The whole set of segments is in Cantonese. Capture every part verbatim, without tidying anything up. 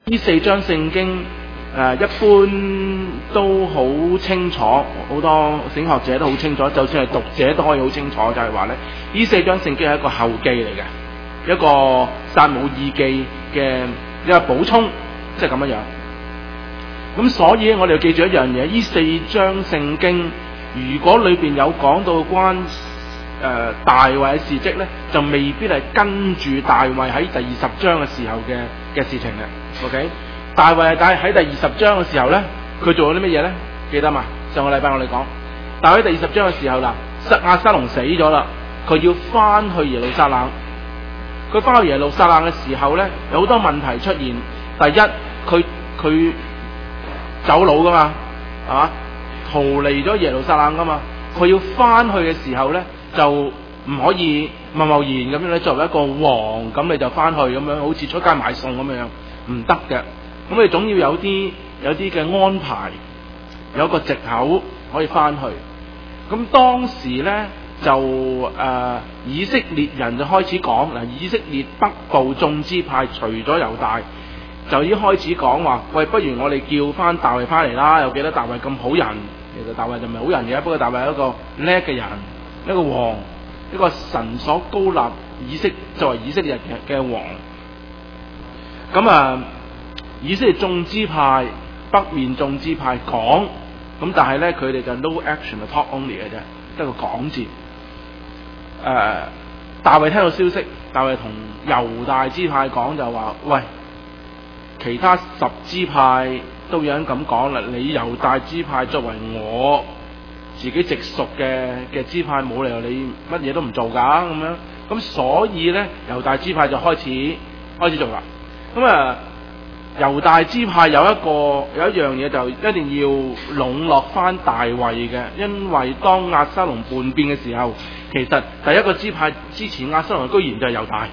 呢四章聖經誒、呃、一般都好清楚，好多聖學者都好清楚，就算係讀者都可以好清楚，就係話咧，呢四章聖經係一個後記嚟嘅，一個撒母耳記嘅一個補充，即係咁樣樣。咁所以我哋要記住一樣嘢，呢四章聖經如果裏邊有講到關誒、呃、大衛嘅事蹟咧，就未必係跟住大衛喺第二十章嘅時候嘅嘅事情嘅。OK， 大衛係喺第二十章嘅時候咧，佢做咗啲乜嘢咧？記得嘛？上個禮拜我哋講，大衛喺第二十章嘅時候啦，押沙龍死咗啦，佢要翻去耶路撒冷。佢翻去耶路撒冷嘅時候咧，有好多問題出現。第一，佢佢走佬噶嘛，係嘛？逃離咗耶路撒冷噶嘛，佢要翻去嘅時候咧，就唔可以貿貿然咁樣咧，作為一個王咁你就翻去咁樣，好似出街買餸咁樣，唔得嘅。咁你總要有啲有啲嘅安排，有一個藉口可以翻去。咁當時咧就誒、呃、以色列人就開始講嗱，以色列北部眾支派除咗猶大，就已經開始講話，喂，不如我哋叫翻大衛翻嚟啦！又記得大衛咁好人，其實大衛就唔係好人嘅，不過大衛係一個叻嘅人，一個王，一個神所高立以色作為以色列嘅嘅王。咁啊，以色列眾支派北面眾支派講，咁但係咧佢哋就 no action talk only 嘅啫，得個講字。誒、呃，大衛聽到消息，大衛同猶大支派講就話，喂。其他十支派都有人咁講啦，你猶大支派作為我自己直屬嘅嘅支派，冇理由你乜嘢都唔做㗎咁樣，咁所以咧猶大支派就開始開始做啦。咁啊，猶大支派有一個有一樣嘢就一定要籠絡翻大衛嘅，因為當押沙龍叛變嘅時候，其實第一個支派支持押沙龍居然就係猶大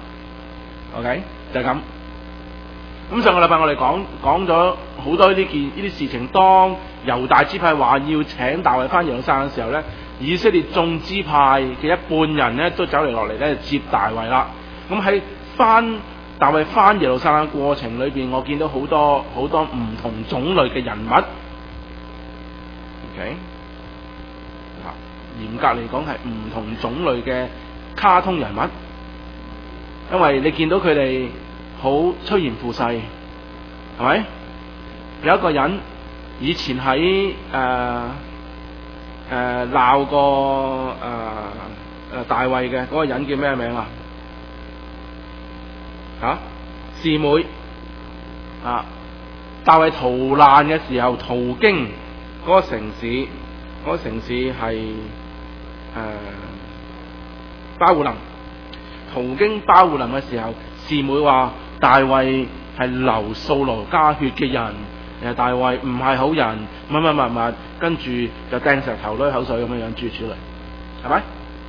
，OK 就係咁。咁上個禮拜我哋講講咗好多呢啲件呢啲事情，當猶大支派話要請大衛翻耶路撒冷嘅時候咧，以色列眾支派嘅一半人咧都走嚟落嚟咧接大衛啦。咁喺翻大衛翻耶路撒冷過程裏邊，我見到好多好多唔同種類嘅人物。OK， 啊，嚴格嚟講係唔同種類嘅卡通人物，因為你見到佢哋。好趨炎附勢，係咪？有一個人以前喺誒誒鬧過誒誒大衛嘅嗰個人叫咩名啊？嚇，示每啊！大衛逃難嘅時候，途經嗰個城市，嗰、嗰個城市係誒、呃、巴戶林。途經巴戶林嘅時候，示每話。大衛係流掃羅家血嘅人，誒大衛唔係好人，乜乜乜乜，跟住就掟石頭濺口水咁樣樣住出嚟，係咪？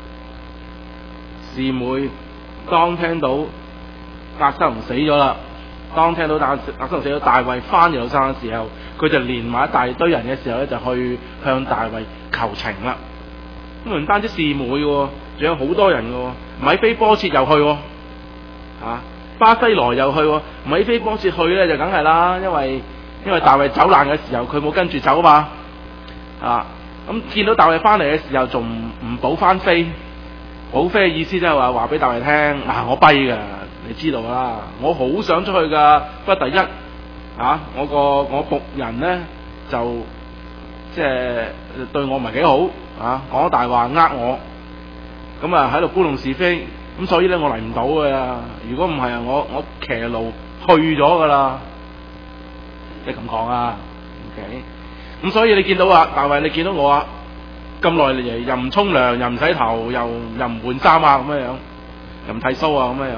示每當聽到押沙龍死咗啦，當聽到押沙龍死咗，大衛翻耶路撒冷嘅時候，佢就連埋一大堆人嘅時候咧，就去向大衛求情啦。咁唔單止示每喎，仲有好多人嘅喎，米非波設又去喎，啊！巴西羅又去，米非波設去咧就梗係啦，因為因為大衛走難嘅時候佢冇跟住走嘛，啊咁見到大衛翻嚟嘅時候仲唔唔補翻飛，補飛嘅意思即係話話俾大衛聽，啊我跛噶，你知道啦，我好想出去噶，不過第一啊我個我僕人咧就即係對我唔係幾好啊，講大話呃我，咁啊喺度搬弄是非。咁所以咧，我嚟唔到嘅。如果唔係啊，我我騎驢去咗噶啦，即係咁講啊。OK，咁所以你見到啊，大衛，你見到我啊，咁耐嚟又唔沖涼，又唔洗頭，又又唔換衫啊，咁樣樣，又唔剃鬚啊，咁樣樣。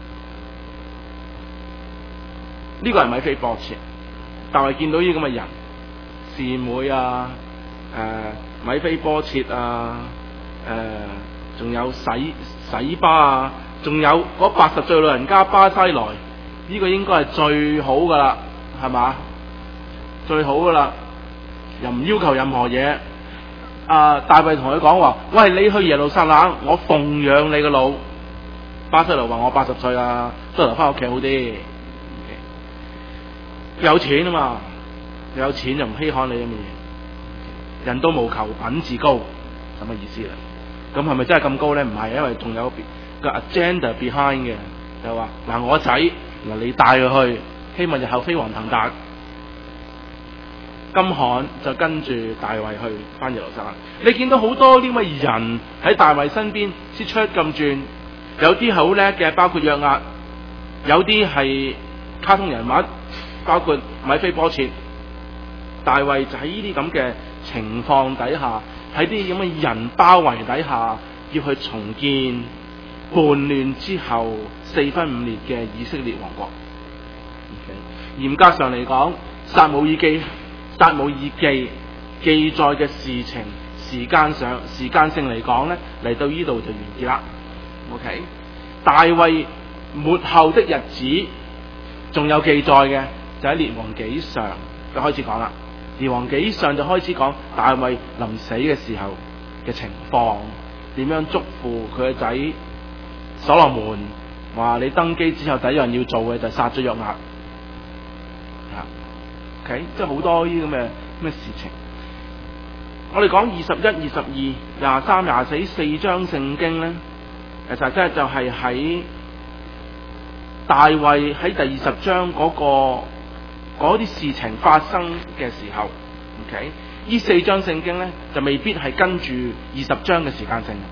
呢個係米非波設，大衛見到呢啲咁嘅人，示每啊，誒、呃、米非波設啊，誒、呃。仲有洗洗巴啊，仲有嗰八十歲老人家巴西萊，呢、這個應該係最好噶啦，係嘛？最好噶啦，又唔要求任何嘢。啊，大衛同佢講話，喂，你去耶路撒冷，我奉養你個老。巴西萊話我八十歲啦，都留翻屋企好啲。 有錢啊嘛，有錢就唔稀罕你咁嘅嘢。人都務求品自高，咁嘅意思啦。咁係咪真係咁高咧？唔係，因為仲有個 agenda behind 嘅，就話嗱我仔嗱你帶佢去，希望日後飛黃騰達。金罕就跟住大衛去翻耶路撒冷。你見到好多呢位人喺大衛身邊先出咁轉，有啲好叻嘅，包括約押，有啲係卡通人物，包括米非波設。大衛就喺呢啲咁嘅情況底下，喺啲咁嘅人包圍底下，要去重建叛亂之後四分五裂嘅以色列王國。Okay. 嚴格上嚟講，撒母耳記撒母耳記記載嘅事情，時間上時間性嚟講咧，嚟到呢度就完結啦。OK， 大衛末後的日子仲有記載嘅，就喺列王紀上就開始講啦。列王紀上就開始講大衛臨死嘅時候嘅情況，點樣囑咐佢嘅仔所羅門，話你登基之後第一樣要做嘅就係殺咗約押。OK， 即係好多呢啲咁嘅咁嘅事情。我哋講二十一、二十二、廿三、廿四四章聖經咧，其實即係就係喺大衛喺第二十章嗰個嗰啲事情發生嘅時候。OK， 呢四章聖經咧就未必係跟住二十章嘅時間性。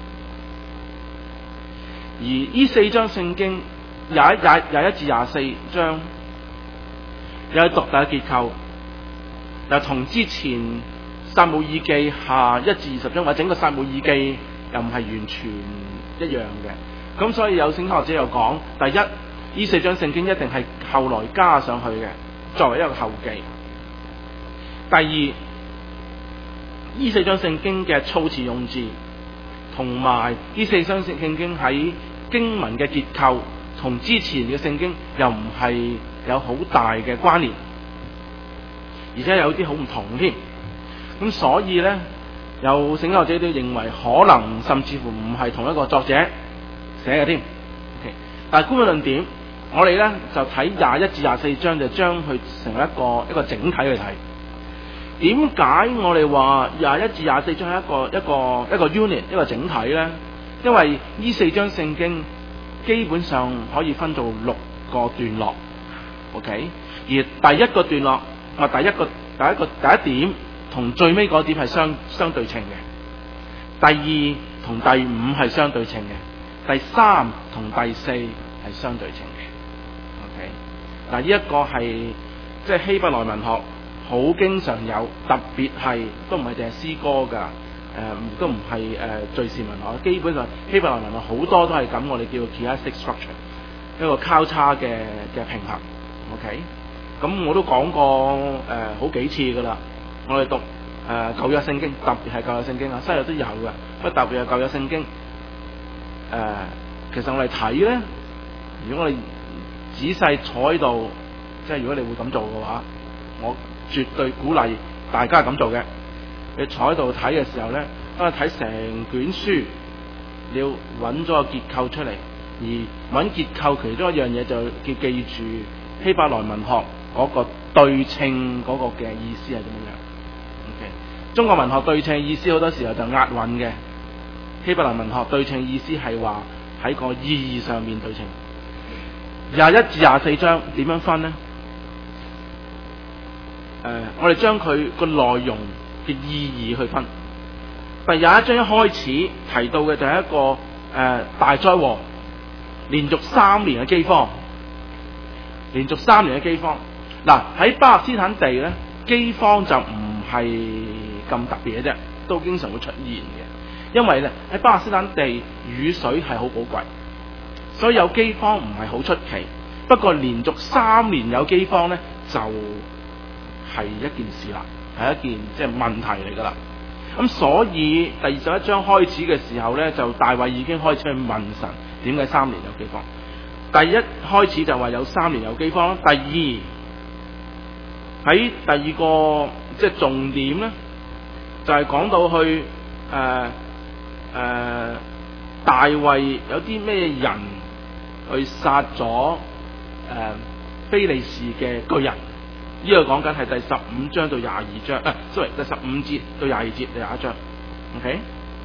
而呢四章聖經廿一、廿廿一至廿四章有獨特嘅結構，又同之前撒母耳記下一至二十章或者整個撒母耳記又唔係完全一樣嘅。咁所以有聖經學者又講，第一呢四章聖經一定係後來加上去嘅，作為一個後記。第二呢四章聖經嘅措辭用字同埋呢四章聖經喺經文嘅結構同之前嘅聖經又唔係有好大嘅關聯，而且有啲好唔同添。咁所以呢，有聖經學者都認為可能甚至乎唔係同一個作者寫嘅添。Okay. 但係觀點論點，我哋呢就睇廿一至廿四章，就將佢成為一個一個整體去睇。點解我哋話廿一至廿四章係一個一個一個 unit 一個整體呢？因為呢四章聖經基本上可以分做六個段落。OK， 而第一個段落，我第一個第一個第一點同最尾嗰點係相相對稱嘅，第二同第五係相對稱嘅，第三同第四係相對稱嘅。OK， 嗱呢一個係即係希伯來文學好經常有，特別係都唔係淨係詩歌㗎，誒、呃、都唔係誒敘事文學，基本上希伯來文學好多都係咁，我哋叫 chiastic structure， 一個交叉嘅嘅平衡。OK， 咁我都講過誒、呃、好幾次噶啦。我哋讀誒、呃、舊約聖經，特別係舊約聖經啊，新約都有嘅，不過特別係舊約聖經。誒、呃，其實我哋睇咧，如果我哋仔細坐喺度，即係如果你會咁做嘅話，我絕對鼓勵大家咁做嘅。你坐喺度睇嘅時候咧，當你睇成卷書，你要揾咗個結構出嚟，而揾結構其中一樣嘢就要記住。希伯來文學嗰個對稱嗰個嘅意思係點樣？OK， 中國文學對稱意思好多時候就押韻嘅，希伯來文學對稱意思係話喺個意義上面對稱。廿一至廿四章點樣分呢？誒、呃，我哋將佢個內容嘅意義去分。第廿一章一開始提到嘅就係一個誒、呃、大災禍，連續三年嘅饑荒。連續三年嘅饑荒，嗱喺巴勒斯坦地咧，饑荒就唔係咁特別嘅啫，都經常會出現嘅。因為咧喺巴勒斯坦地雨水係好寶貴，所以有饑荒唔係好出奇。不過連續三年有饑荒咧，就係、是、一件事啦，係一件即係問題嚟噶啦。咁所以第二十一章開始嘅時候咧，就大衛已經開始去問神，點解三年有饑荒？第一開始就話有三年有饑荒，第二喺第二個即係重點咧，就係、是、講到去誒誒、呃呃、大衛有啲咩人去殺咗誒非利士嘅巨人， 呢個講緊係第十五章到廿二章，啊，sorry，第十五節到廿二節，第廿一章。OK，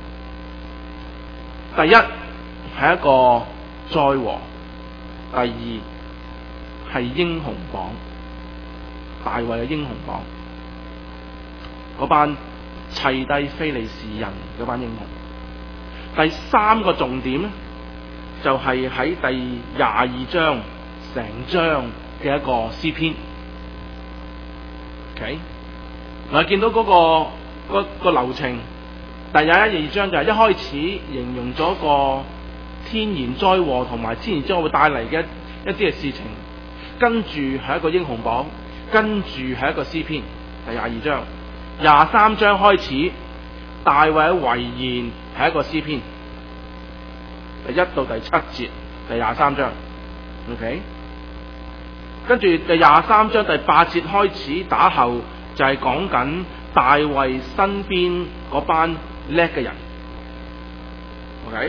第一係一個災禍，第二係英雄榜，大衛嘅英雄榜，嗰班砌低非利士人嗰班英雄。第三個重點咧，就係、是、喺第廿二章成章嘅一個詩篇。OK， 我見到嗰、那個、那個流程，第廿一二章就係一開始形容咗個天然災禍同埋天然災禍會帶嚟嘅一啲嘅事情，跟住係一個英雄榜，跟住係一個詩篇。第廿二章、廿三章開始，大衛嘅遺言係一個詩篇，第一到第七節，第廿三章。OK。跟住第廿三章第八節開始打後，就係講緊大衛身邊嗰班叻嘅人。OK，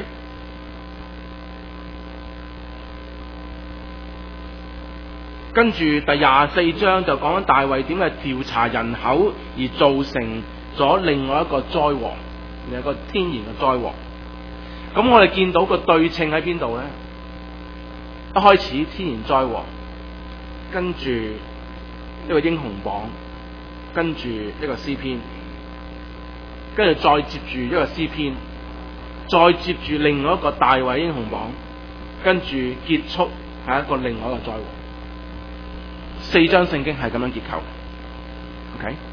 跟住第廿四章就講緊大衛點解調查人口而造成咗另外一個災禍，另一個天然嘅災禍。咁我哋見到個對稱喺邊度呢？一開始天然災禍，跟住一個英雄榜，跟住一個詩篇，跟住再接住一個詩篇，再接住另外一個大衛英雄榜，跟住結束係一個另外一個災禍。四章聖經係咁樣結構。OK， 誒、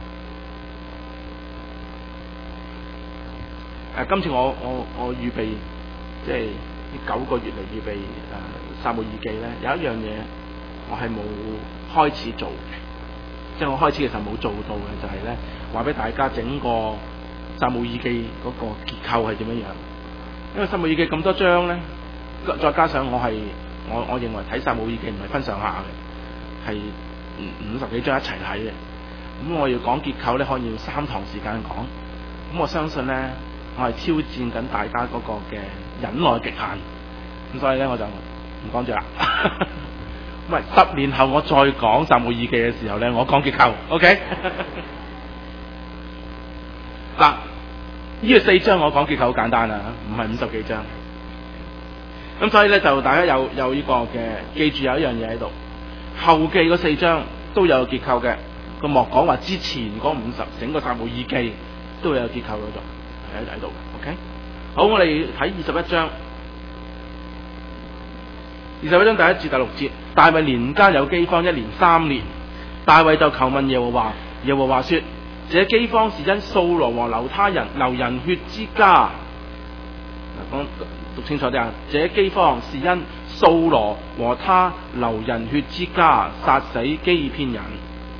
呃，今次我我我預備即係呢九個月嚟預備誒撒母耳記咧，有一樣嘢我係冇開始做嘅，即係我開始嘅時候冇做到嘅，就係咧話俾大家整個撒母耳記嗰個結構係點樣樣。因為撒母耳記咁多章咧，再加上我係我我認為睇撒母耳記唔係分上下嘅，係五十幾章一齊睇嘅。咁我要講結構咧，可以要三堂時間講。咁我相信咧，我係挑戰緊大家嗰個嘅忍耐極限。咁所以咧，我就唔講住啦。唔係十年後我再講撒母耳記嘅時候咧，我講結構。OK。嗱，呢個四章我講結構好簡單啊，唔係五十幾章。咁所以咧就大家有有呢個嘅記住有一樣嘢喺度，後記嗰四章都有結構嘅。佢莫講話之前嗰五十整個撒母耳記都有結構嗰度喺喺度嘅。OK。好，我哋睇二十一章。二十一章第一至第六節，大衛年間有饑荒，一連三年。大衛就求問耶和華，耶和華說：這饑荒是因掃羅和流他人流人血之家。講讀清楚啲啊！這饑荒是因掃羅和他流人血之家殺死基遍人。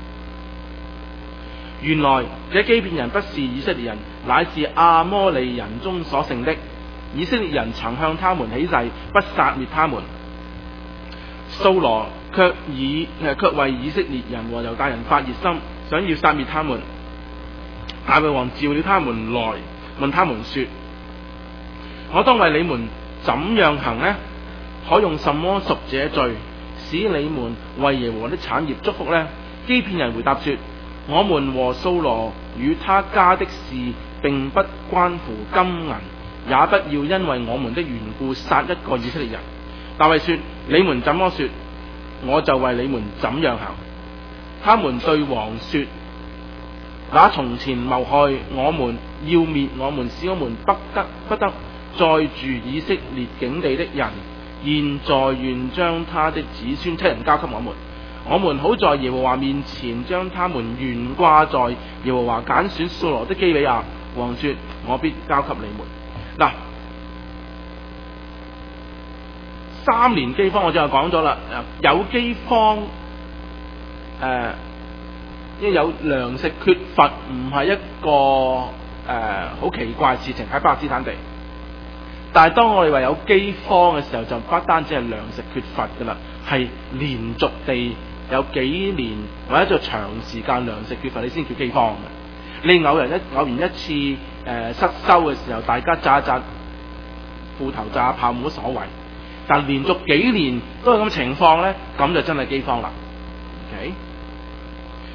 原來這基遍人不是以色列人，乃是亞摩利人中所剩的。以色列人曾向他們起誓，不殺滅他們。掃羅卻以誒卻為以色列人和猶大人發熱心，想要殺滅他們。大衛王召了他們來，問他們說：我當為你們怎樣行呢？可用什麼贖這罪，使你們為耶和華的產業祝福呢？基遍人回答說：我們和掃羅與他家的事並不關乎金銀，也不要因為我們的緣故殺一個以色列人。大衛說：你們怎麼說，我就為你們怎樣行。他們對王說：那從前謀害我們、要滅我們、使我們不得不得再住以色列境地的人，現在願將他的子孫七人交給我們，我們好在耶和華面前將他們懸掛在耶和華揀選掃羅的基比亞。王說：我必交給你們。嗱，三年饑荒我就講咗啦，有饑荒，誒、呃，因為有糧食缺乏唔係一個誒好、呃、奇怪嘅事情喺巴勒斯坦地。但係當我哋話有饑荒嘅時候，就不單止係糧食缺乏噶啦，係連續地有幾年或者做長時間糧食缺乏，你先叫饑荒嘅。你偶然一偶然一次誒、呃、失收嘅時候，大家炸一炸褲頭炸炮冇乜所謂。但連續幾年都係咁情況咧，咁就真係饑荒啦。OK，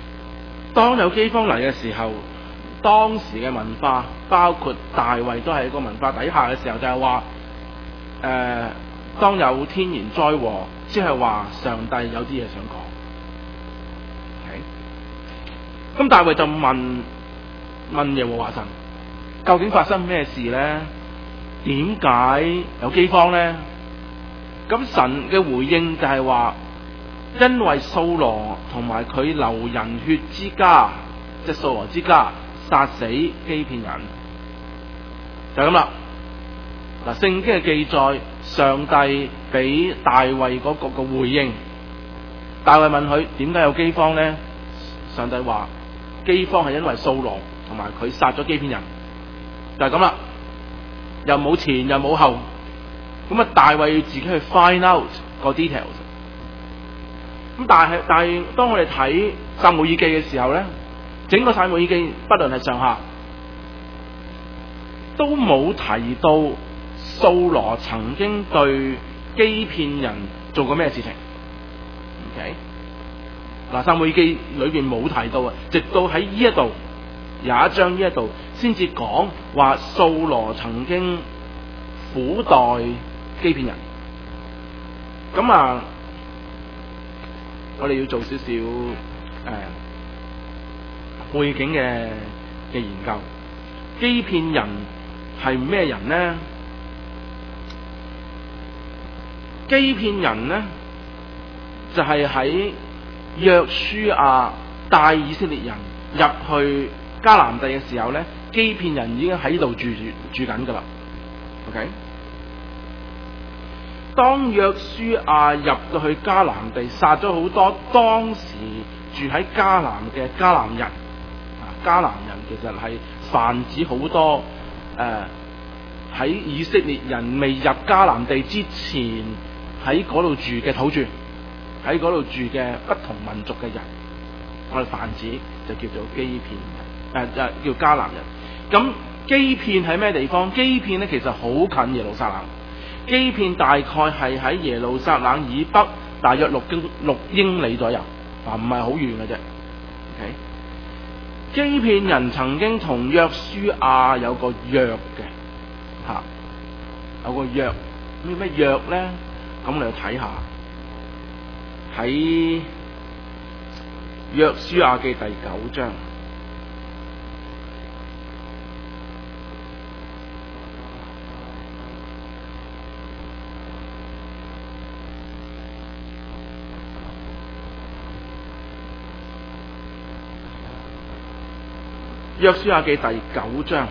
當有饑荒嚟嘅時候，當時嘅文化，包括大衛都係一個文化底下嘅時候，就係話誒，當有天然災禍，即係話上帝有啲嘢想講。咁、okay? 大衛就問問耶和華神，究竟發生咩事呢？點解有饑荒呢？咁神嘅回應就係話，因為掃羅同埋佢流人血之家，即係掃羅之家殺死基遍人，就係咁啦。嗱，聖經嘅記載，上帝俾大衛嗰個嘅回應。大衛問佢點解有饑荒呢？上帝話饑荒係因為掃羅同埋佢殺咗基遍人，就係咁啦。又冇前又冇後，咁啊大衛要自己去 find out 個 details。咁但係但係當我哋睇撒母耳記嘅時候咧，整個撒母耳記不論係上下都冇提到掃羅曾經對基遍人做過咩事情。OK， 嗱，撒母耳記裏邊冇提到啊，直到喺呢一度有一章呢一度先至講話掃羅曾經苦待基遍人。咁啊，我哋要做少少誒背景嘅嘅研究。基遍人係咩人呢？基遍人呢就係喺約書亞帶以色列人入去迦南地嘅時候咧，基遍人已經喺度住住住緊噶啦。OK， 當約書亞入到去迦南地，殺咗好多當時住喺迦南嘅迦南人。啊，迦南人其實係泛指好多誒喺、呃、以色列人未入迦南地之前喺嗰度住嘅土著，喺嗰度住嘅不同民族嘅人，我哋泛指就叫做基遍人，誒、呃、誒叫迦南人。咁基遍喺咩地方？基遍咧其實好近耶路撒冷。基遍大概係喺耶路撒冷以北大約六經六英里左右，啊唔係好遠嘅啫。OK， 基遍人曾經同約書亞有個約嘅，吓、啊、有個約咩咩約咧？咁我哋睇下喺約書亞記第九章。約書亞記第九章，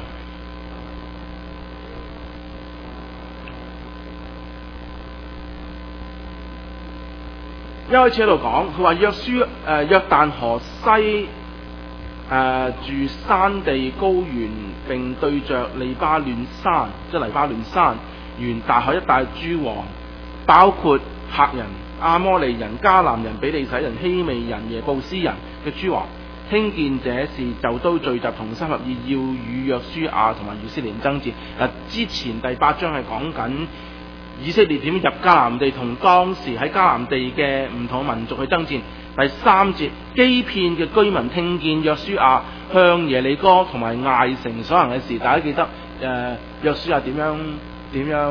一開始喺度講，佢話約書誒、呃、約旦河西誒、呃、住山地高原，並對着利巴嫩山，即係黎巴嫩山沿大海一帶諸王，包括赫人、亞摩利人、迦南人、比利洗人、希未人、耶布斯人嘅諸王。聽見這事就都聚集同心合意，要與約書亞同埋以色列人爭戰。嗱，之前第八章係講緊以色列點入迦南地，同當時喺迦南地嘅唔同民族去爭戰。第三節，基遍嘅居民聽見約書亞向耶利哥同埋艾城所行嘅事，大家記得誒、呃、約書亞點樣點樣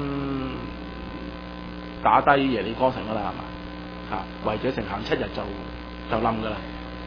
打低耶利哥城噶啦，係嘛？嚇，圍住城行七日就就冧噶啦。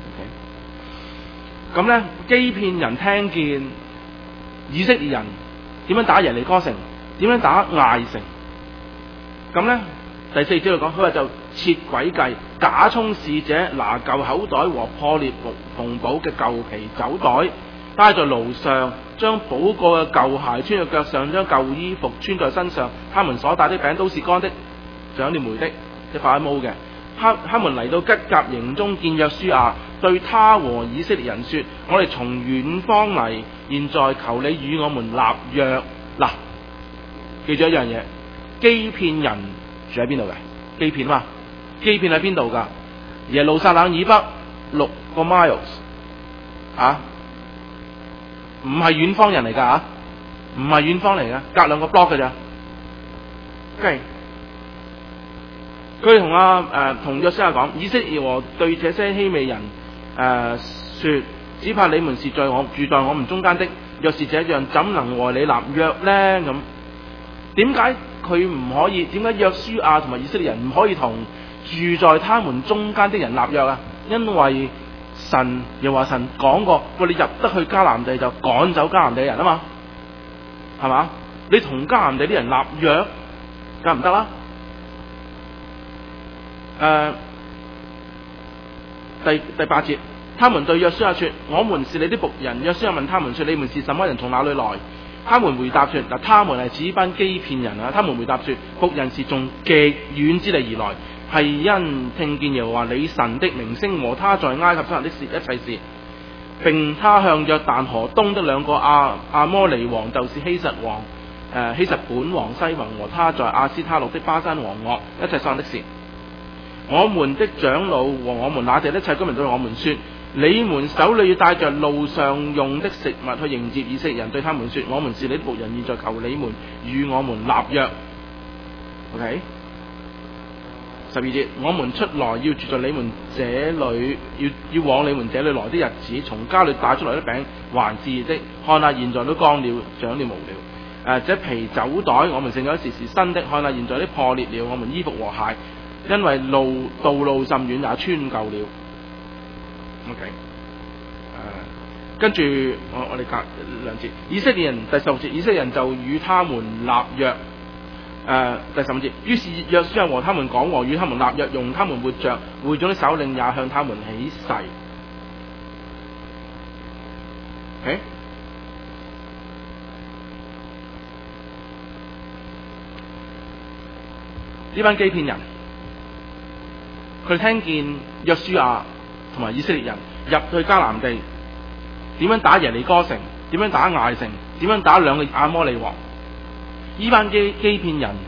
咁咧，基遍人聽見以色列人點樣打耶利哥城，點樣打艾城。咁咧，第四節嚟講，佢話就設詭計，假充使者拿舊口袋和破裂縫補嘅舊皮酒袋，帶在驢上，將補過嘅舊鞋穿在腳上，將舊衣服穿在身上。他們所帶的餅都是乾的，長了霉的，即係發毛嘅。他他們嚟到吉甲營中見約書亞，對他和以色列人說：我哋從遠方嚟，現在求你與我們立約。嗱，記住一樣嘢，基遍人住喺邊度嘅？基遍嘛，基遍喺邊度噶？耶路撒冷以北六個 miles 啊，唔係遠方人嚟噶吓，唔係遠方嚟噶，隔兩個 block 嘅咋。OK。佢同阿誒同約書亞講，以色列和對這些希未人呃、說只怕你們是在我住在我們中間的，若是這樣，怎能和你立約呢？咁點解佢唔可以？點解約書亞同埋以色列人唔可以同住在他們中間的人立約啊？因為神又話神講過，喂，你入得去迦南地就趕走迦南地嘅人啊嘛，係嘛？你同迦南地啲人立約，梗唔得啦。誒、呃，第第八節，他們對約書亞說：我們是你的僕人。約書亞問他們說：你們是什麼人？從哪裏來？他們回答說：嗱，他們係指班基遍人啊。他們回答說：僕人是從極遠之地而來，係因聽見耶和華你神的名聲和他在埃及所行的事一切事，並他向約旦河東的兩個亞亞摩利王，就是希實王、誒、呃、希實本王西宏和他在亞斯他錄的巴珊王噩一切所行的事。我們的長老和我們那地的一切居民對我們說：你們手裏要帶着路上用的食物去迎接以色列人，對他們說：我們是你的僕人，現在求你們與我們立約。OK， 十二節，我們出來要住在你們這裏，要要往你們這裏來的日子，從家裏帶出來的餅還是熱的，看下現在都乾了，長了毛了。誒、呃，這皮酒袋我們剩咗時是新的，看下現在都破裂了，我們衣服和鞋，因為路道路甚遠，也穿舊了。OK， 誒、呃，跟住我我哋隔兩節，以色列人第十六節，以色列人就與他們立約。誒、呃，第十五節，於是約書亞和他們講和，與他們立約，用他們活着，會眾的首領也向他們起誓。OK，呢班基遍人，佢聽見約書亞同埋以色列人入去迦南地，點樣打耶利哥城，點樣打艾城，點樣打兩個亞摩利王。呢班基基遍人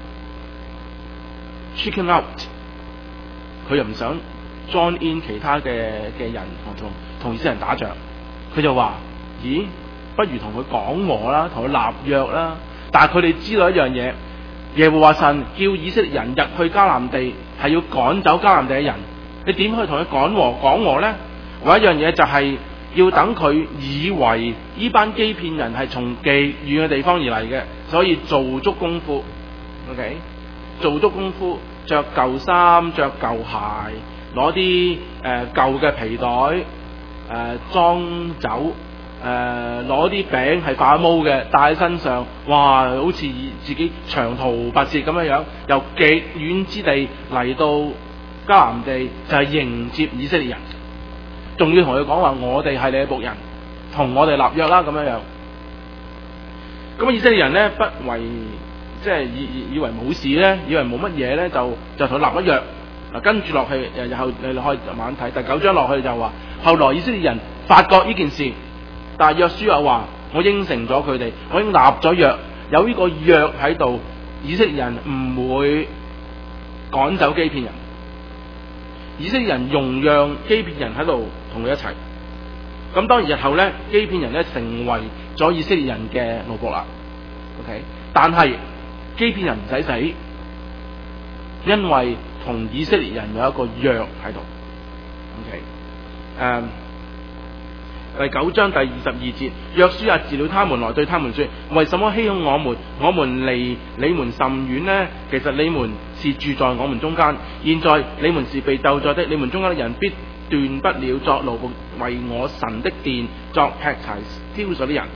chicken out， 佢又唔想 join in 其他嘅嘅人同同以色列人打仗，佢就話：咦，不如同佢講和啦，同佢立約啦。但係佢哋知道一樣嘢，耶和華神叫以色列人入去迦南地係要趕走迦南地嘅人，你點可以同佢講和講和呢？唯一一樣嘢就係要等佢以為呢班基遍人係從極遠嘅地方而嚟嘅，所以做足功夫 ，OK， 做足功夫，着舊衫，着舊鞋，攞啲誒舊嘅皮袋，誒、呃、裝酒，誒攞啲餅係發毛嘅帶喺身上，哇，好似自己長途跋涉咁樣樣，由極遠之地嚟到迦南地，就係、是、迎接以色列人。仲要同佢講話，我哋係你嘅僕人，同我哋立約啦咁樣樣。咁以色列人咧不為即係以以以為冇事咧，以為冇乜嘢咧，就就同佢立一約。嗱，跟住落去誒，然後你可以慢慢睇第九章落去就話，後來以色列人發覺呢件事，但係約書亞話：我應承咗佢哋，我已經立咗約，有呢個約喺度，以色列人唔會趕走基遍人。以色列人容讓基遍人喺度同佢一齊，咁當然日後咧，基遍人咧成為咗以色列人嘅奴僕啦。OK， 但係基遍人唔使死，因為同以色列人有一個約喺度。OK， 誒、um,，第九章第二十二節，約書亞召了他們來，對他們說：為什麼欺哄我們？我們離你們甚遠呢？其實你們是住在我們中間，現在你們是被咒詛的，你們中間的人必斷不了作奴僕為我神的殿作劈柴挑水的人。誒、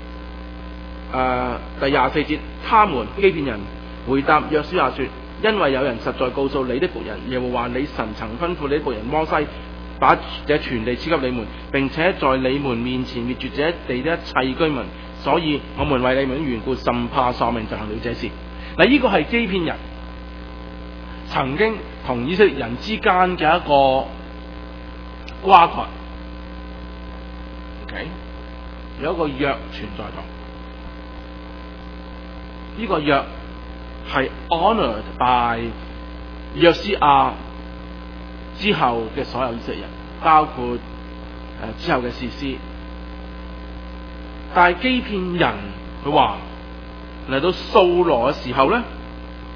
呃，第廿四節，他們基遍人回答約書亞說：因為有人實在告訴你的僕人耶和華你神曾吩咐你的僕人摩西，把這全地賜給你們，並且在你們面前滅絕這地的一切居民，所以我們為你們的緣故甚怕喪命，就行了這事。嗱，呢個係基遍人曾經同以色列人之間嘅一個瓜葛。OK， 有一個約存在度，呢、這個約係 honoured by 約書亞之後嘅所有以色列人，包括誒、呃、之後嘅士師。但係基遍人佢話嚟到掃羅嘅時候咧，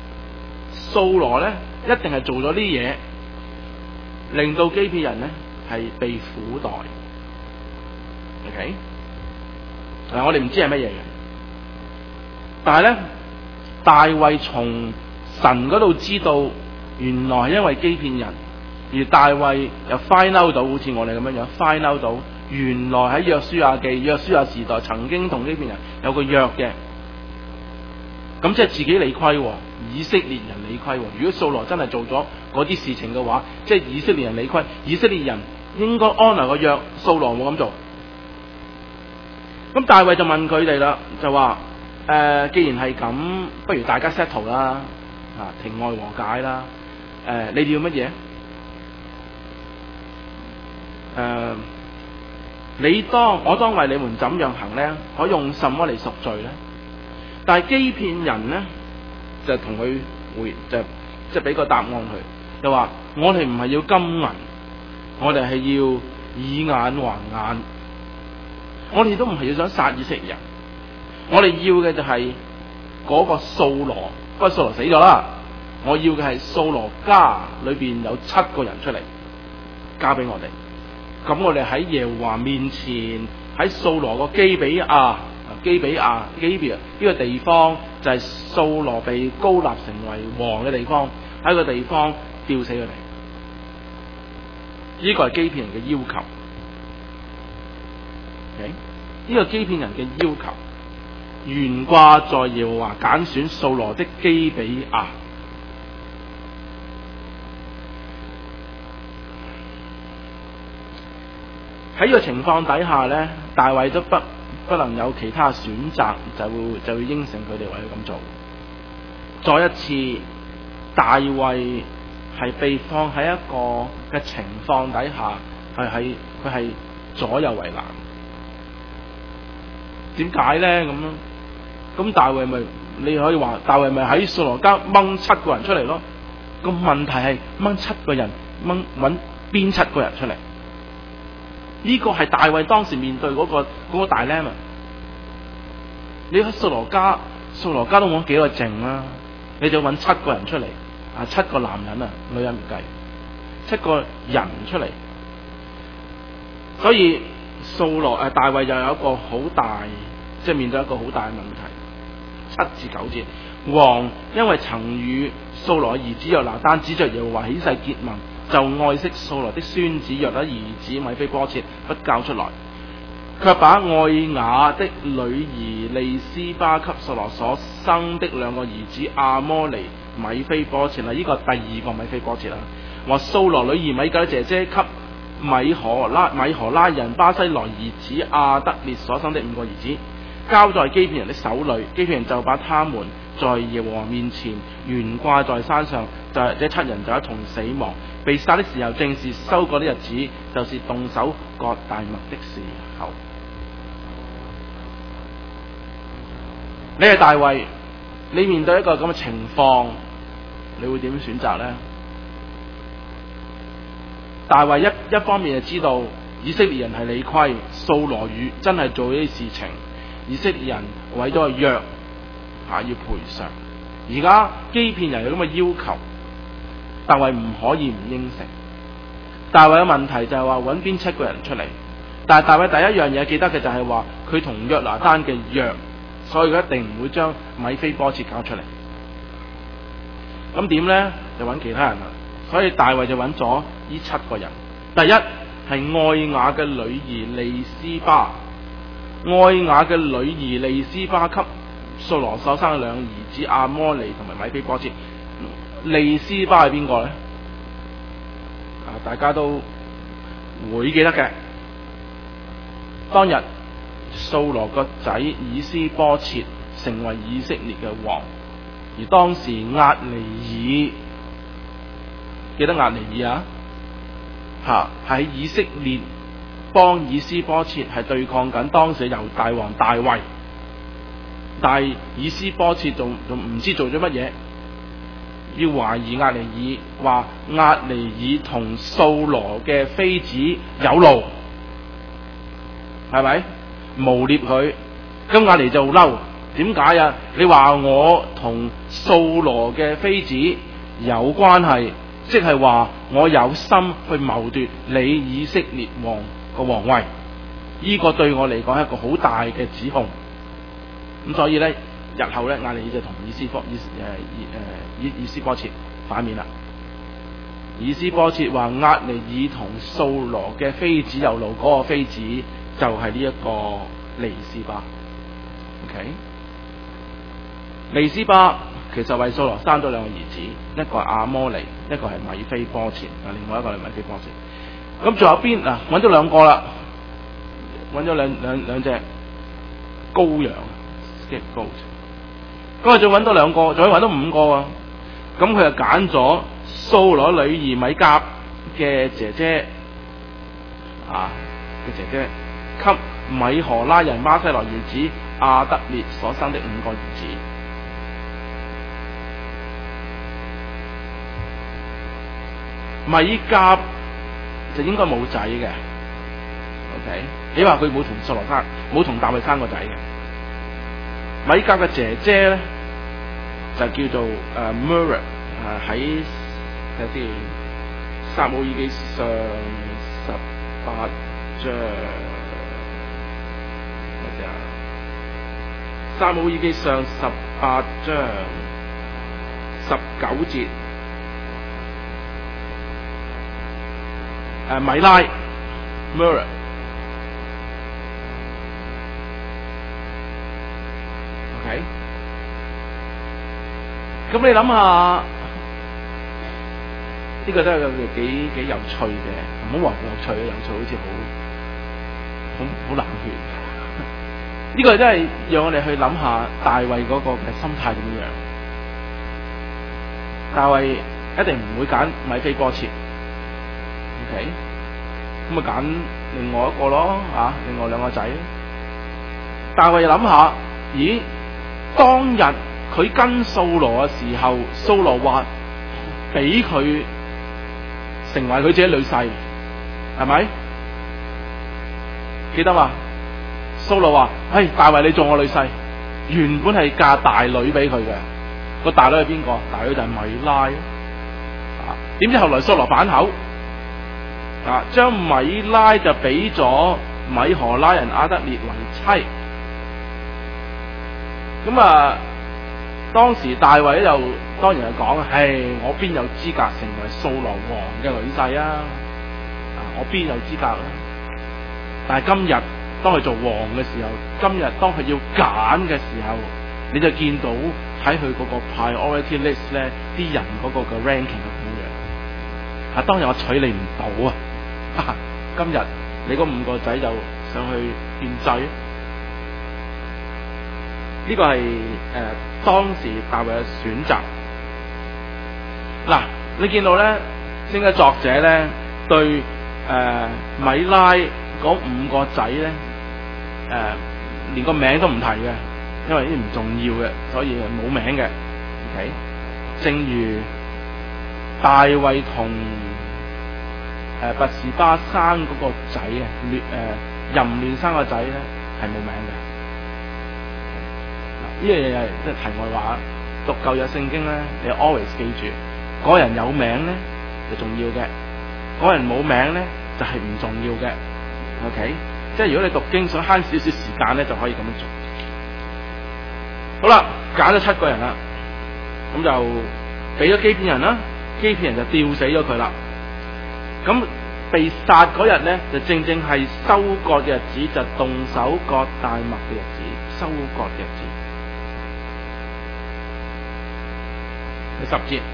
掃羅咧一定係做咗啲嘢，令到基遍人咧係被苦待。OK， 嗱我哋唔知係乜嘢嘅，但係咧大衛從神嗰度知道，原來係因為欺騙人，而大衛又 find out 到，好似我哋咁樣樣 find out 到，原來喺約書亞記、約書亞時代曾經同欺騙人有個約嘅，咁即係自己理虧，以色列人理虧。如果掃羅真係做咗嗰啲事情嘅話，即係以色列人理虧，以色列人應該安留個約，掃羅冇咁做。咁大衛就問佢哋啦，就話誒、呃，既然係咁，不如大家 settle 啦，啊，庭外和解啦。誒、呃，你哋要乜嘢？誒、呃，你當我當為你們怎樣行呢？可用什麼嚟贖罪呢？但係欺騙人呢，就同佢回就即係俾個答案佢，就話我哋唔係要金銀，我哋係要以眼還眼。我哋都唔係要想殺以色列人，我哋要嘅就係嗰個掃羅，不過掃羅死咗啦。我要嘅係掃羅家裏邊有七個人出嚟，交俾我哋。咁我哋喺耶和華面前，喺掃羅個基比亞、基比亞、基比亞呢個地方，就係掃羅被膏立成為王嘅地方，喺個地方吊死佢哋。呢個係欺騙人嘅要求。呢、okay? 個欺騙人嘅要求，懸掛在耶和華揀選掃羅的基比亞。喺呢個情況底下呢，大衛都不不能有其他選擇，就會就會應承佢哋為佢咁做。再一次，大衛係被放喺一個嘅情況底下，係係佢係左右為難。點解咧？咁樣咁大衛咪你可以話大衛咪喺掃羅家掹七個人出嚟咯？個問題係掹七個人掹揾邊七個人出嚟？呢、這個係大衛當時面對嗰、那個嗰、那個大 dilemma。你喺掃羅家，掃羅家都冇幾個剩啦，你就揾七個人出嚟啊，七個男人啊，女人唔計，七個人出嚟。所以掃羅誒大衛又有一個好大，即係面對一個好大嘅問題。七至九節，王因為曾與掃羅兒子約拿單指着耶和華起誓結盟，就愛惜掃羅的孫子約拿兒子米非波設，不交出來，卻把愛雅的女兒利斯巴給掃羅所生的兩個兒子亞摩尼米非波設啦，呢、這個第二個米非波設啦，和掃羅女兒米甲的姐姐給米何拉米何拉人巴西萊兒子亞得列所生的五個兒子，交在基遍人的手裏，基遍人就把他們在耶和華面前懸掛在山上，就係這七人就一同死亡。被殺的時候正是收割的日子，就是動手割大麥的時候。你係大衛，你面對一個咁嘅情況，你會點選擇呢？大衛一一方面就知道以色列人係理虧，掃羅與真係做呢啲事情，以色列人為咗個約啊要賠償。而家欺騙人有咁嘅要求，大衛唔可以唔應承。大衛嘅問題就係話揾邊七個人出嚟，但係大衛第一樣嘢記得嘅就係話佢同約拿單嘅約，所以佢一定唔會將米非波設搞出嚟。咁點呢？就揾其他人啦。所以大衛就揾咗呢七個人。第一係愛雅嘅女兒利斯巴，愛雅嘅女兒利斯巴給掃羅所生嘅兩個兒子亞摩尼同埋米非波設。利斯巴係邊個呢？啊，大家都會記得嘅。當日掃羅個仔以斯波設成為以色列嘅王，而當時押尼爾。記得押尼爾啊，吓喺以色列幫以斯波設係對抗緊當時嘅猶大王大衛，但係以斯波設仲仲唔知做咗乜嘢，要懷疑押尼爾，話押尼爾同掃羅嘅妃子有路，係咪誣衊佢？咁押尼爾就嬲，點解啊？你話我同掃羅嘅妃子有關係？ 即係話我有心去謀奪你以色列王個皇位，呢、這個對我嚟講係一個好大嘅指控。咁所以咧，日後咧，亞利爾就同以斯波以誒以誒以以斯波切反面啦。以斯波切話押尼珥同掃羅嘅妃子有路，嗰、那個妃子就係呢一個利斯巴。OK， 利斯巴其實為掃羅生咗兩個兒子，一個係亞摩利，一個係米非波設，啊，另外一個係米非波設。咁仲有邊嗱？揾咗兩個啦，揾咗兩兩兩隻羔羊 ，scapegoat。咁佢仲揾到兩個，仲可以揾到五個啊！咁佢就揀咗掃羅女兒米甲嘅姐姐啊嘅姐姐，給米荷拉人巴西羅兒子亞得列所生的五個兒子。米甲就應該冇仔嘅 ，OK？ 你話佢冇同掃羅生，冇同大衛生個仔嘅。米甲嘅姐姐咧就叫做誒 Murah， 誒喺睇下先，撒母耳記上十八章，乜嘢啊？撒母耳記上十八章十九節。誒米拉 Murah， OK， 咁你諗下，呢、這個都係個幾幾有趣嘅，唔好話有趣，有趣好似好好好冷血。呢個真係讓我哋去諗下大衛嗰個嘅心態點樣。大衛一定唔會揀米非波設。OK， 咁咪揀另外一個咯，啊，另外兩個仔。大衛諗下，咦，當日佢跟掃羅嘅時候，掃羅話俾佢成為佢自己女婿，係咪？記得嘛？掃羅話：，唉，大衛你做我女婿，原本係嫁大女俾佢嘅，個大女係邊個？大女就係米拉，啊，點知後來掃羅反口。啊！將米拉就俾咗米荷拉人亞得列為妻。咁啊，當時大衛就當然係講：，唉，我邊有資格成為掃羅王嘅女婿啊？啊，我邊有資格啊？但係今日當佢做王嘅時候，今日當佢要揀嘅時候，你就見到喺佢嗰個 priority list 咧，啲人嗰個嘅 ranking 係點樣？啊，當日我娶你唔到啊！啊、今日你嗰五個仔就上去獻祭，呢、這個係誒、呃、當時大衛嘅選擇。嗱、啊，你見到咧，聖經作者咧對誒、呃、米拉嗰五個仔咧誒連個名都唔提嘅，因為呢啲唔重要嘅，所以係冇名嘅。OK， 正如大衛同誒拔示巴生嗰個仔啊，亂誒淫亂生個仔咧係冇名嘅。嗱，呢樣嘢係即係題外話。讀舊約聖經咧，你 always 記住，嗰人有名咧就重要嘅，嗰人冇名咧就係唔重要嘅。OK， 即係如果你讀經想慳少少時間咧，就可以咁樣做。好啦，揀咗七個人啦，咁就俾咗基遍人啦，基遍人就吊死咗佢啦。咁被殺嗰日咧，就正正係收割嘅日子，就動手割大麥嘅日子，收割嘅日子。第十節，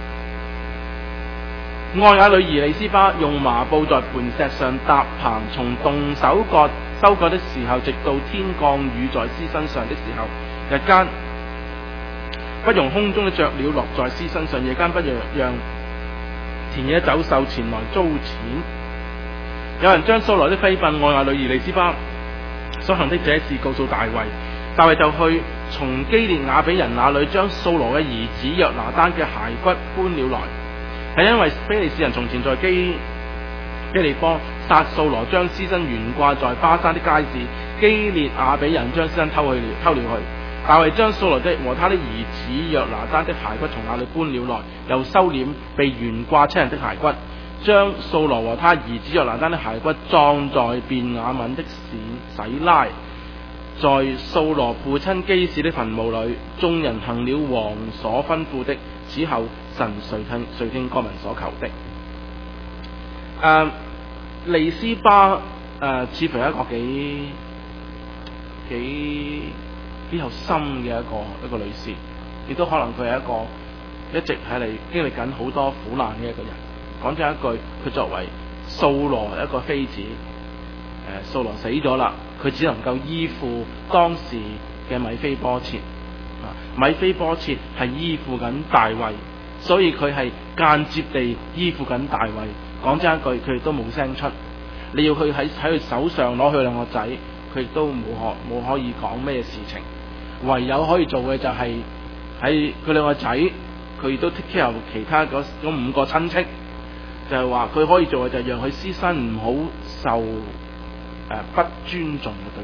愛雅女兒利斯巴用麻布在磐石上搭棚，從動手割收割的時候，直到天降雨在屍身上的時候，日間不容空中的雀鳥落在屍身上，夜間不讓讓田野走獸前來租錢。有人將掃羅的妃嬪愛雅女兒利斯巴所行的這事告訴大衛，大衛就去從基列雅比人那裏將掃羅嘅兒子約拿單嘅骸骨搬了來，係因為非利士人從前在基基利波殺掃羅，將屍身懸掛在巴山的街市，基列雅比人將屍身偷去了偷了去。 大衛將掃羅的和他的兒子約拿單的骸骨從那裏搬了來，又收斂被懸掛七人的骸骨，將掃羅和他兒子約拿單的骸骨葬在便雅憫的示洗拉，在掃羅父親基士的墳墓裏。眾人行了王所吩咐的，此後神垂聽垂聽國民所求的。誒利斯巴誒、呃、似乎係一個幾幾幾有心嘅一個一個女士，亦都可能佢係一個一直喺嚟經歷緊好多苦難嘅一個人。講咗一句，佢作為掃羅一個妃子，誒掃羅死咗啦，佢只能夠依附當時嘅米非波設。啊，米非波設係依附緊大衛，所以佢係間接地依附緊大衛。講真一句，佢亦都冇聲出。你要去喺喺佢手上攞佢兩個仔，佢亦都冇可冇可以講咩事情。唯有可以做嘅就係喺佢兩個仔，佢亦都 take care 其他嗰五個親戚，就係話佢可以做嘅就係讓佢屍身唔好受誒、呃、不尊重嘅對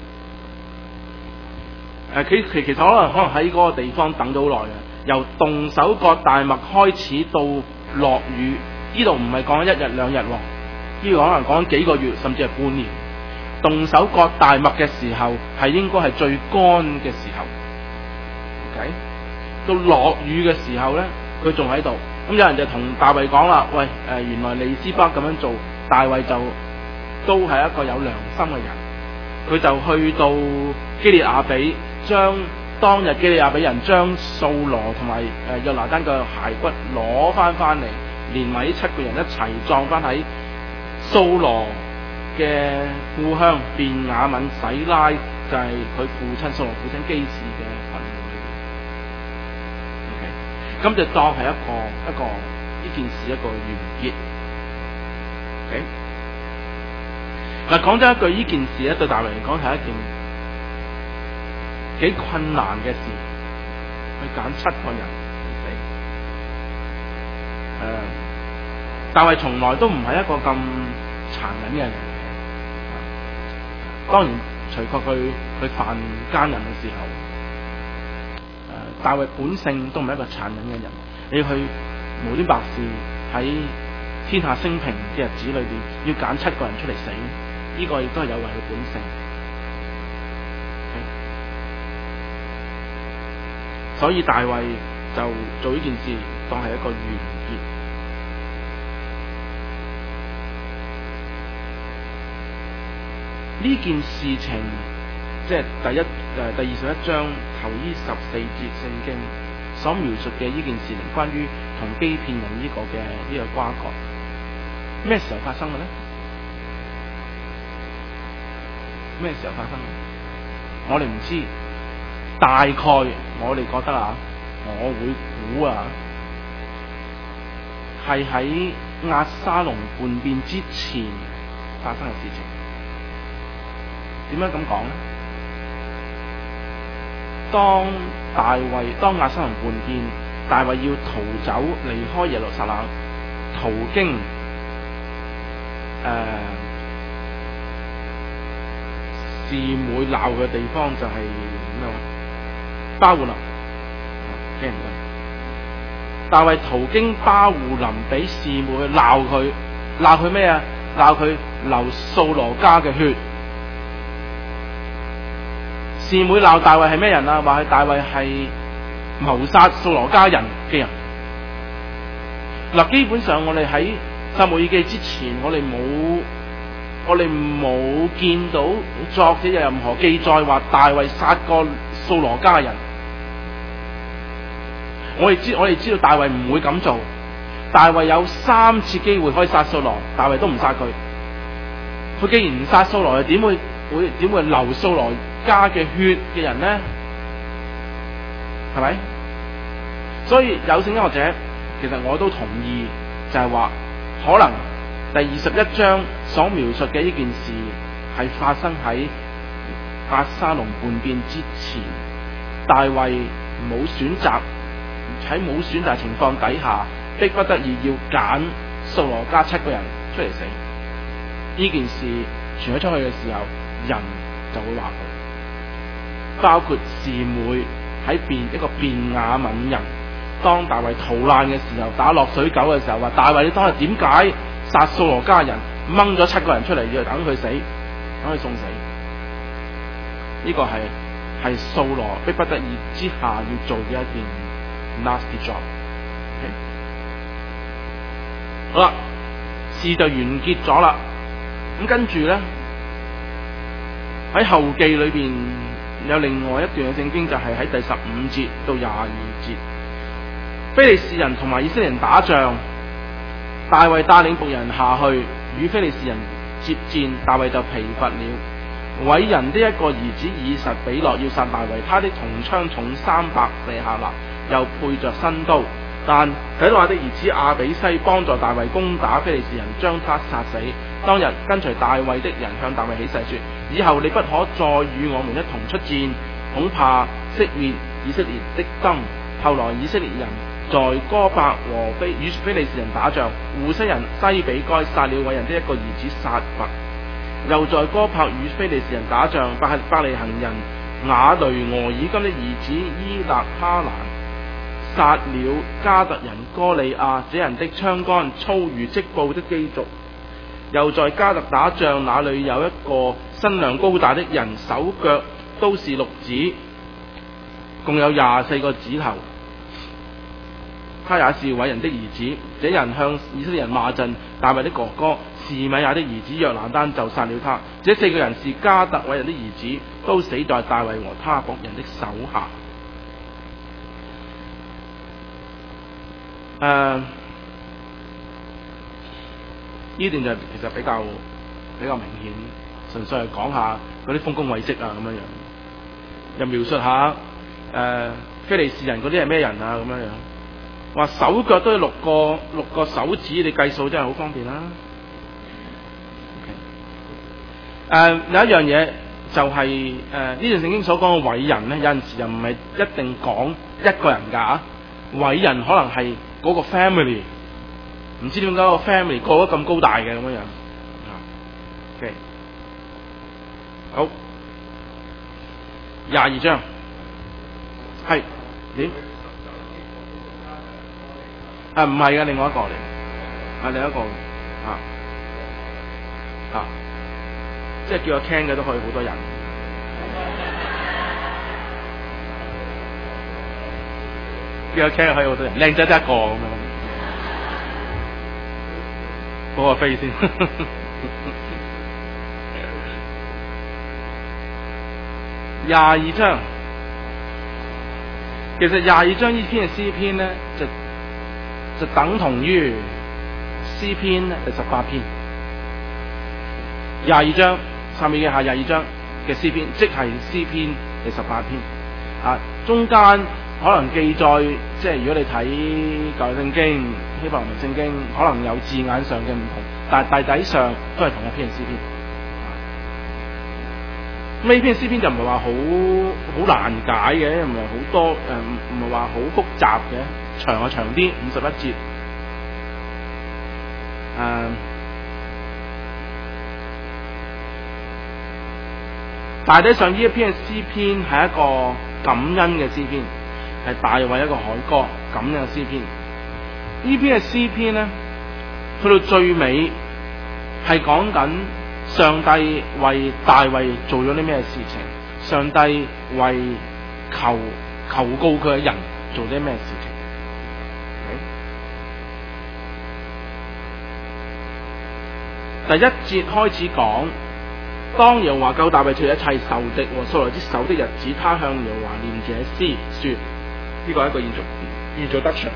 待。誒、呃，佢其其實可能可能喺嗰個地方等咗好耐嘅，由動手割大麥開始到落雨。呢度唔係講緊一日兩日喎，呢度可能講緊幾個月甚至係半年。動手割大麥嘅時候係應該係最乾嘅時候 ，OK？ 到落雨嘅時候呢，佢仲喺度。咁有人就同大衛講啦，喂，誒、呃、原來利斯巴咁樣做，大衛就都係一個有良心嘅人，佢就去到基列雅比，將當日基列雅比人將掃羅同埋誒約拿單嘅骸骨攞翻翻嚟。連埋呢七個人一齊葬翻喺掃羅嘅故鄉便雅憫洗拉，就係、是、佢父親掃羅父親基士嘅墳墓裏面。OK， 咁就當係一個一個呢件事一個完結。OK， 嗱講真一句，呢件事咧對大衛嚟講係一件幾困難嘅事，去揀七個人。誒、呃，大衛從來都唔係一個咁殘忍嘅人。當然，除卻佢佢犯奸人嘅時候，誒、呃，大衛本性都唔係一個殘忍嘅人。你要去無端白事喺天下升平嘅日子裏邊，要揀七個人出嚟死，呢、這個亦都係有違佢本性。Okay? 所以大衛就做呢件事，當係一個完結。呢件事情即係第一誒、呃、第二十一章頭呢十四節聖經所描述嘅呢件事情，關於同基遍人呢個嘅呢、這個瓜葛，咩時候發生嘅咧？咩時候發生嘅？我哋唔知，大概我哋覺得啊，我會估啊，係喺押沙龍叛變之前發生嘅事情。點樣咁講呢？當大衛當押沙龍叛變，大衛要逃走離開耶路撒冷，途經誒、呃、示每鬧嘅地方就係咩話？巴戶林，聽唔聽？大衛途經巴戶林，俾示每去鬧佢，鬧佢咩啊？鬧佢流掃羅家嘅血。示每鬧大衛係咩人啊？話係大衛係謀殺掃羅家人嘅人。嗱，基本上我哋喺撒母耳記之前，我哋冇我哋冇見到作者有任何記載話大衛殺過掃羅家人。我哋知我哋知道大衛唔會咁做。大衛有三次機會可以殺掃羅，大衛都唔殺佢。佢既然唔殺掃羅，又點會會點會流掃羅家嘅血嘅人呢？係咪？所以有聖經學者，其實我都同意，就係話可能第二十一章所描述嘅呢件事係發生喺押沙龍叛變之前，大衛冇選擇，喺冇選擇情況底下，迫不得已要揀掃羅家七個人出嚟死。呢件事傳咗出去嘅時候，人就會話佢。 包括示每喺便一個便雅憫人，當大衛逃難嘅時候，打落水狗嘅時候，話大衛你當日點解殺掃羅家人，掹咗七個人出嚟要等佢死，等佢送死？呢、這個係係掃羅迫不得已之下要做嘅一件 nasty job。Okay? 好啦，事就完結咗啦。咁跟住咧喺後記裏邊有另外一段嘅聖經，就係喺第十五節到廿二節，非利士人同埋以色列人打仗，大衛帶領僕人下去與非利士人接戰，大衛就疲乏了。偉人的一個兒子以實比諾要殺大衛，他的銅槍重三百舍客勒，又配着新刀。但洗魯雅的兒子亞比篩幫助大衛攻打非利士人，將他殺死。當日跟隨大衛的人向大衛起誓說：以後你不可再與我們一同出戰，恐怕熄滅以色列的燈。後來以色列人在哥伯和非與非利士人打仗，戶篩人西比該殺了偉人的一個兒子撒拔。又在哥伯與非利士人打仗，伯伯利恆人雅雷俄爾金的兒子伊勒哈蘭殺了加特人哥利亞，這人的槍桿粗如織布的機軸。又在加特打仗，那裏有一個身量高大的人，手腳都是六指，共有廿四個指頭。他也是偉人的兒子。這人向以色列人罵陣，大衛的哥哥示米亞的兒子約拿單就殺了他。這四個人是加特偉人的兒子，都死在大衛和他僕人的手下。誒、uh, 呢段就其實比較比較明顯，純粹係講下嗰啲豐功偉績啊咁樣樣，又描述下誒、呃、非利士人嗰啲係咩人啊咁樣樣，話手腳都有六個六個手指，你計數真係好方便啦。誒、okay. uh, 有一樣嘢就係誒呢段聖經所講嘅偉人咧，有陣時又唔係一定講一個人㗎，偉人可能係嗰個 family， 唔知點解個 family 過得咁高大嘅咁樣樣。OK， 好，廿二章，係點？啊，唔係嘅，另外一個嚟，係另一個，啊啊，即係叫阿 Ken 嘅都可以好多人。叫阿 Ken 可以好多人，靚仔得一個咁樣，補個飛先。廿二章，其實廿二章呢篇嘅詩篇咧，就就等同於詩篇第十八篇。廿二章上面嘅下廿二章嘅詩篇，即係詩篇第十八篇。啊，中間可能記載，即係如果你睇舊約聖經、希伯來文聖經，可能有字眼上嘅唔同，但係大體上都係同一篇詩篇。咁呢篇詩篇就唔係話好好難解嘅，唔係好多誒，唔係話好複雜嘅，長啊長啲，五十一節。誒、呃，大體上呢一篇嘅詩篇係一個感恩嘅詩篇，係大衛一個凱歌，感恩嘅詩篇。呢篇嘅詩篇咧，去到最尾係講緊上帝為大衛做咗啲咩事情，上帝為求求告佢嘅人做啲咩事情。Okay? 第一節開始講，當耶和華救大衛脫一切仇敵和掃羅之手的日子，他向耶和華念這詩說，呢、這個係一個延續延續得長。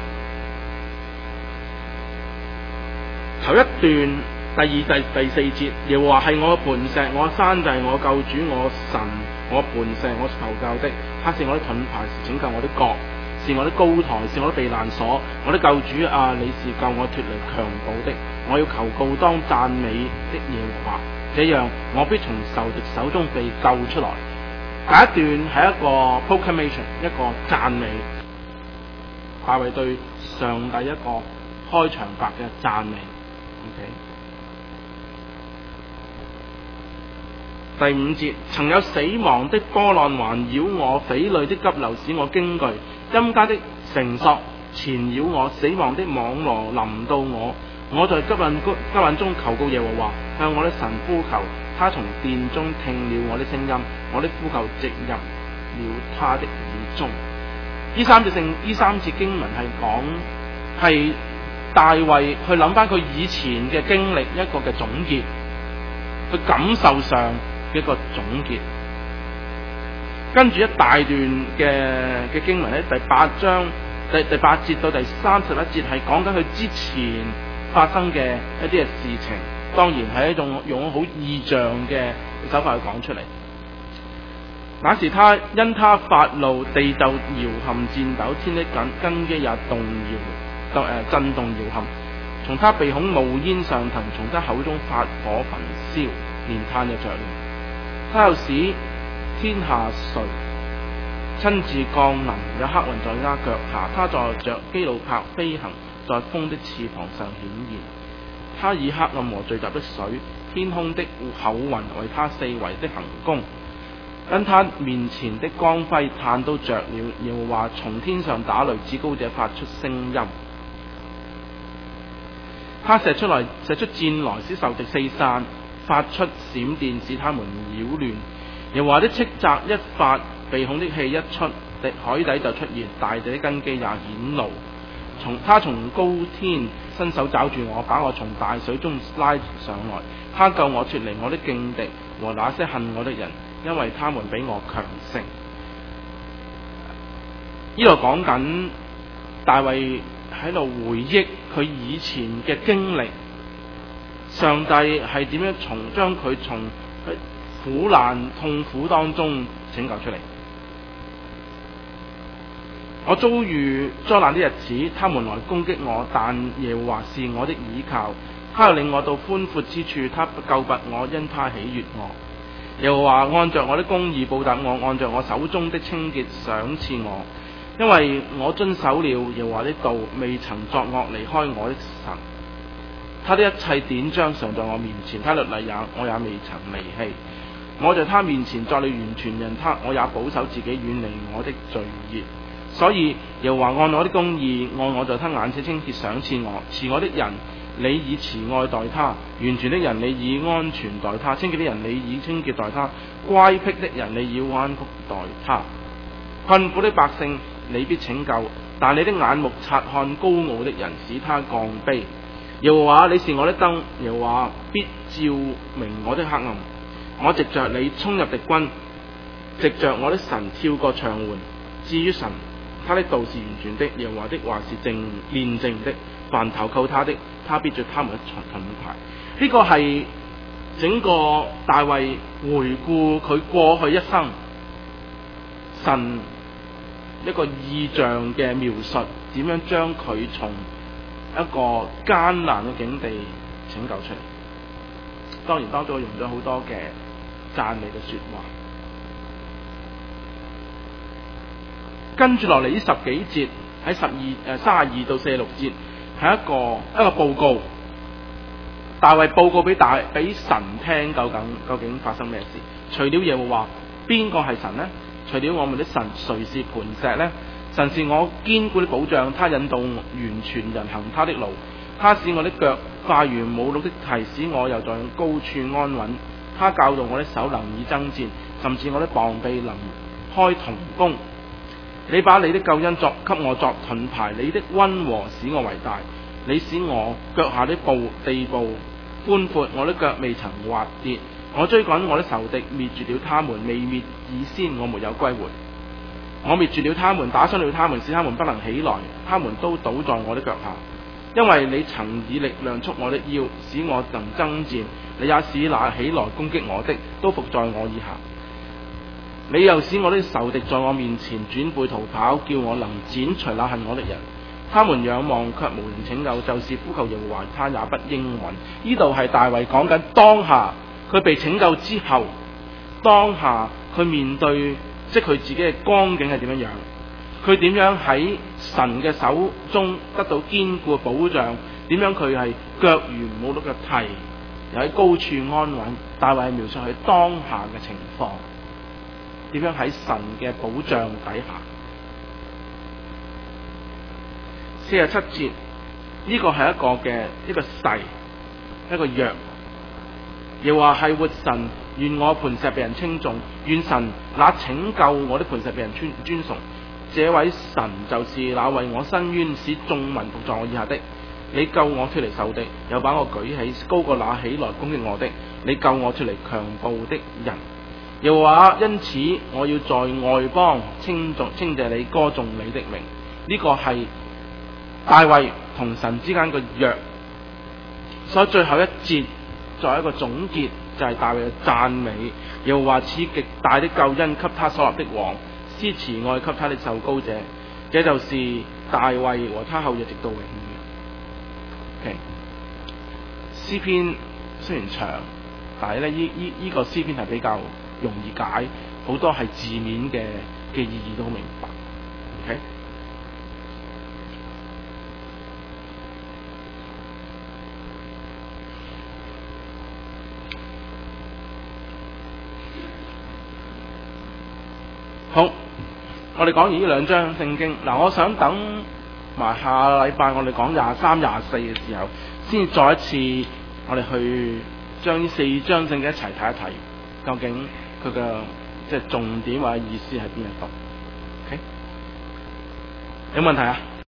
頭一段第二第第四節，耶和華係我嘅磐石，我嘅山寨，我救主，我神，我磐石，我求救的，他是我的盾牌，是拯救我的角，是我的高台，是我的避難所，我的救主啊，你是救我脫離強暴的，我要求告當讚美的耶和華，這樣我必從仇敵手中被救出來。第一段係一個 proclamation， 一個讚美，大衛對上帝一個開場白嘅讚美。OK。 第五節，曾有死亡的波浪環繞我，匪類的急流使我驚懼，陰間的繩索纏繞我，死亡的網羅臨到我。我在急難急難中求告耶和華，向我的神呼求，他從殿中聽了我的聲音，我的呼求直入了他的耳中。呢三節聖呢三節經文係講係大衛去諗翻佢以前嘅經歷一個嘅總結，佢感受上嘅一個總結。跟住一大段嘅嘅經文咧，第八章第第八節到第三十一節係講緊佢之前發生嘅一啲嘅事情，當然係一種用好意象嘅手法去講出嚟。那時他因他發怒，地就搖撼戰抖，天的根根基也動搖，動誒震動搖撼。從他鼻孔冒煙上騰，從他口中發火焚燒，連炭也着了。他又使天下垂，親自降臨，有黑雲在他腳下。他在着基路伯飛行，在風的翅膀上顯現。他以黑暗和聚集的水，天空的厚雲為他四圍的行宮。因他面前的光輝，炭都着了。耶和華從天上打雷，至高者發出聲音。他射出來，射出箭來，使仇敵四散，發出閃電，使他們擾亂。耶和華的斥責一發，鼻孔的氣一出，地海底就出現，大地的根基也顯露。從他從高天伸手抓住我，把我從大水中拉上來。他救我脫離我的勁敵和那些恨我的人，因為他們比我強盛。呢度講緊大衛喺度回憶佢以前嘅經歷，上帝係點樣從將佢從苦難痛苦當中拯救出嚟。我遭遇災難的日子，他們來攻擊我，但耶和華是我的倚靠，他又領我到寬闊之處，他救拔我，因他喜悅我。耶和華按着我的公義報答我，按着我手中的清潔賞賜我，因為我遵守了耶和華的道，未曾作惡離開我的神。他的一切典章常在我面前，他律例也我也未曾離棄。我在他面前作了完全人，他我也保守自己遠離我的罪孽。所以耶和華按我的公義，按我在他眼前清潔賞賜我。慈愛的人，你以慈愛待他；完全的人，你以安全待他；清潔的人，你以清潔待他；乖僻的人，你以彎曲待他。困苦的百姓，你必拯救，但你的眼目察看高傲的人，使他降卑。耶和華，你是我的燈，耶和華必照明我的黑暗。我藉着你衝入敵軍，藉着我的神跳過牆垣。至於神，他的道是完全的，耶和華的話是正煉淨的。凡投靠他的，他必作他們的盾牌。呢、這個係整個大衛回顧佢過去一生神一個異象嘅描述，點樣將佢從一個艱難嘅境地拯救出嚟。當然當中用咗好多嘅讚美嘅說話。跟住落嚟呢十幾節，喺十二誒三十二到四十六節係一個一個報告，大衛報告俾大俾神聽，究竟究竟發生咩事？除了耶和華，邊個係神呢？除了我們的神，誰是磐石呢？神是我堅固的保障，他引導完全人行他的路，他使我的腳快如母鹿的蹄，使我又在高處安穩。他教導我的手能以爭戰，甚至我的膀臂能開銅弓。你把你的救恩作給我作盾牌，你的溫和使我為大。你使我腳下的步地步寬闊，我的腳未曾滑跌。我追趕我的仇敵，滅絕了他們，未滅以先，我沒有歸回。我滅絕了他們，打傷了他們，使他們不能起來，他們都倒在我的腳下。因為你曾以力量束我的腰，使我能爭戰。你也使那起來攻擊我的，都伏在我以下。你又使我的仇敵在我面前轉背逃跑，叫我能剪除那恨我的人。他們仰望卻無人拯救，就是呼求耶和華，他也不應允。呢度係大衛講緊當下佢被拯救之後，當下佢面對即係佢自己嘅光景係點樣樣，佢點樣喺神嘅手中得到堅固嘅保障，點樣佢係腳如母鹿嘅蹄， 又喺高處安穩。大衛描述佢當下嘅情況，點樣喺神嘅保障底下。四十七節呢個係一個嘅一個誓，一個約，又話係活神，願我磐石被人稱頌，願神那拯救我的磐石被人尊尊崇。這位神就是那為我伸冤，使眾民服在我以下的。你救我脫離仇敵，又把我舉起，高過那起來攻擊我的。你救我脫離強暴的人。又話因此我要在外邦稱頌稱謝你，歌頌你的名。呢、這個係大衛同神之間嘅約。所以最後一節作為一個總結，就係、是、大衛嘅讚美。又話賜極大的救恩給他所立的王，施慈愛給他的受膏者。這就是大衛和他後裔直到永遠。Okay. 詩篇雖然長，但係咧呢呢呢個詩篇係比較容易解，好多係字面嘅嘅意義都好明白。OK，好，我哋講完呢兩章聖經，嗱，我想等埋下禮拜我哋講廿三、廿四嘅時候，先再一次我哋去將呢四章聖經一齊睇一睇，究竟佢嘅即係重點或者意思喺邊一度？OK，有問題啊？